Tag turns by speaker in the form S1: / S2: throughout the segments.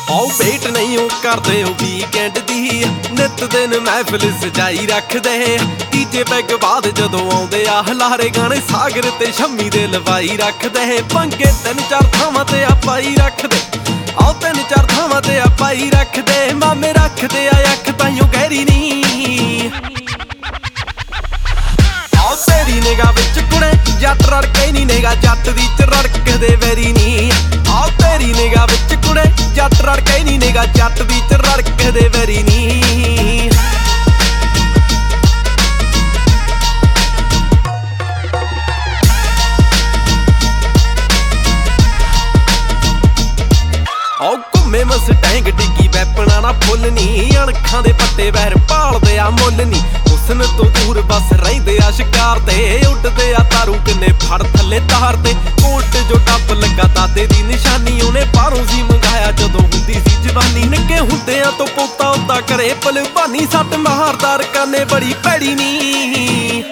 S1: ਆਓ ਵੇਟ ਨਹੀਂ ਉਹ ਕਰਦੇ ਉਹ ਵੀਕਐਂਡ ਦੀ, ਨਿੱਤ ਦਿਨ ਮਹਿਫਿਲ ਸਜਾਈ ਰੱਖਦੇ। ਤੀਜੇ ਪੈਗ ਬਾਅਦ ਜਦੋਂ ਆਉਂਦੇ ਆ ਹਲਾਰੇ ਗਾਣੇ ਸਾਗਰ ਤੇ ਸ਼ੰਮੀ ਦੇ ਲਵਾਈ ਰੱਖਦੇ। ਪੰਗੇ 3-4 ਥਾਵਾਂ ਤੇ ਆਪਾਈ ਰੱਖਦੇ, ਆਓ 3-4 ਥਾਵਾਂ ਤੇ ਆਪਾਈ ਰੱਖਦੇ। ਮਾਮੇ ਰੱਖਦੇ ਆ ਅੱਖ ਤਾਈਓ ਗਹਿਰੀ ਨੀ, ਆਓ ਤੇਰੀ ਨਿਗਾਹ ਵਿੱਚ ਕੁੜੇ ਜੱਟ ਰੜਕੇ ਨੀ, ਨਿਗਾਹ ਜੱਟ ਦੀ ਚ ਰੜਕਦੇ ਵੈਰੀ ਨੀ। ਆਓ ਤੇਰੀ ਨਿਗਾਹ ਵਿੱਚ ਕੁੜੇ ਜੱਟ ਰੜਕੇ ਨੀ, ਨਿਗਾਹ ਜੱਟ ਦੀ ਚ ਰੜਕਦੇ ਵੈਰੀ ਨੀ। ਆਓ ਘੁੰਮੇ ਮਸਟੈਂਗ ਡਿੱਗੀ ਵੈਪਣਾ ਨਾ ਫੁੱਲ ਨੀ, ਅਣਖਾਂ ਦੇ ਪੱਟੇ ਵਹਿਰ ਭਾਲਦੇ ਆ ਮੁੱਲ ਨੀ। ਹੁਸਨ ਤੋਂ ਦੂਰ ਬਸ ਰਹਿੰਦੇ ਆ ਸ਼ਿਕਾਰ ਤੇ, ਉੱਡਦੇ ਆ ਤਾਰੂ ਕਿੰਨੇ ਫੜ ਥੱਲੇ ਤਾਰ ਤੇ। ਕੋਟ ਜੋ ਡੱਬ ਲੱਗਾ ਦਾਦੇ ਦੀ ਨਿਸ਼ਾਨੀ, ਉਹਨੇ ਬਾਹਰੋਂ ਸੀ ਮੰਗਾਇਆ ਜਦੋਂ ਹੁੰਦੀ ਸੀ ਜਵਾਨੀ। ਨਿੱਕੇ ਹੁੰਦਿਆਂ ਤੋਂ ਪੋਤਾ ਉਦਾਂ ਕਰੇ ਭਲਵਾਨੀ, ਸੱਟ ਮਾਰਦਾਰ ਕਾਨੇ ਬੜੀ ਭੈੜੀ ਨੀ।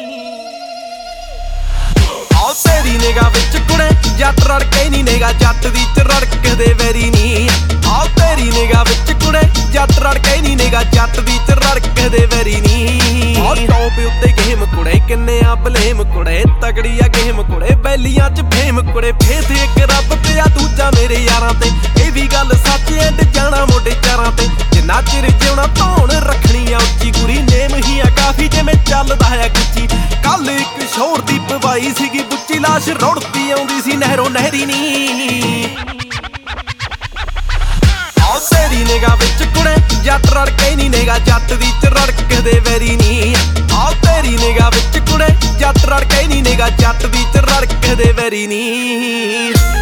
S1: ਆਓ ਤੇਰੀ ਨਿਗਾਹ ਵਿੱਚ ਕੁੜੇ ਜੱਟ ਰੜਕੇ ਨੀ, ਨਿਗਾਹ ਜੱਟ ਦੀ ਚ ਰੜਕਦੇ ਵੈਰੀ ਨੀ। ਆਓ ਤੇਰੀ ਨਿਗਾਹ ਵਿੱਚ ਕੁੜੇ ਜੱਟ ਰੜਕੇ ਨੀ, ਨਿਗਾਹ ਜੱਟ ਦੀ ਚ ਰੜਕਦੇ ਵੈਰੀ ਨੀ। ਆਓ ਟੌਪ ਉੱਤੇ ਗੇਮ ਕੁੜੇ ਕਿੰਨੇ ਆ ਬਲੇਮ ਕੁੜੇ, ਤਗੜੀ ਆ ਗੇਮ ਕੁੜੇ ਬੈਲੀਆਂ ਚ ਫੇਮ ਕੁੜੇ। ਫੇਥ ਇੱਕ ਰੱਬ ਤੇ ਆ ਦੂਜਾ ਮੇਰੇ ਯਾਰਾਂ ਤੇ, ਇਹ ਵੀ ਗੱਲ ਸੱਚ ਐਂਡ ਜਾਣਾ ਮੋਢੇ ਚਾਰਾਂ ਤੇ। ਜਿੰਨਾ ਚਿਰ ਜਿਉਣਾ ਧੌਣ ਰੱਖਣੀ ਆ ਉੱਚੀ, ਗੁਰੀ ਨੇਮ ਹੀ ਆ ਕਾਫੀ ਜਿਵੇਂ ਚੱਲਦਾ ਆ ਗੁੱਚੀ। ਕੱਲ ਇੱਕ ਸ਼ੋਰ ਦੀ ਪਵਾਈ ਸੀਗੀ ਬੁੱਚੀ, ਲਾਸ਼ ਰੁੜਦੀ ਆਉਂਦੀ ਸੀ ਨਹਿਰੋਂ ਨਹਿਰੀ ਨੀ। ਆਓ ਤੇਰੀ ਨਿਗਾਹ ਵਿੱਚ ਕੁੜੇ ਜੱਟ ਰੜਕੇ ਨੀ, ਨਿਗਾਹ ਜੱਟ ਦੀ ਚ ਰੜਕਦੇ ਵੈਰੀ ਨੀ। ਆਓ ਤੇਰੀ ਨਿਗਾਹ ਵਿੱਚ ਕੁੜੇ ਜੱਟ ਰੜਕੇ ਨੀ, ਨਿਗਾਹ ਜੱਟ ਦੀ ਚ ਰੜਕਦੇ ਵੈਰੀ ਨੀ।